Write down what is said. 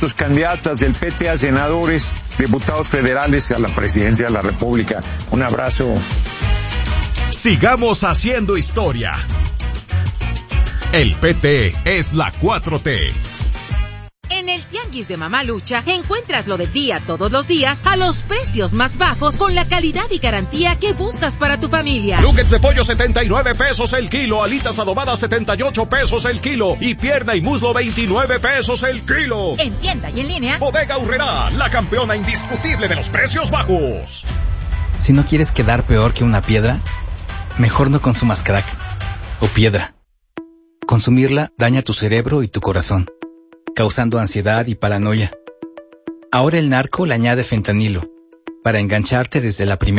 Los candidatas del PT a senadores, diputados federales a la presidencia de la República. Un abrazo. Sigamos haciendo historia. El PT es la 4T. En el Tianguis de Mamalucha encuentras lo del día todos los días a los precios más bajos con la calidad y garantía que buscas para tu familia. Nuggets de pollo 79 pesos el kilo, alitas adobadas 78 pesos el kilo y pierna y muslo 29 pesos el kilo. En tienda y en línea, Bodega Aurrerá, la campeona indiscutible de los precios bajos. Si no quieres quedar peor que una piedra, mejor no consumas crack o piedra. Consumirla daña tu cerebro y tu corazón, causando ansiedad y paranoia. Ahora el narco le añade fentanilo, para engancharte desde la primera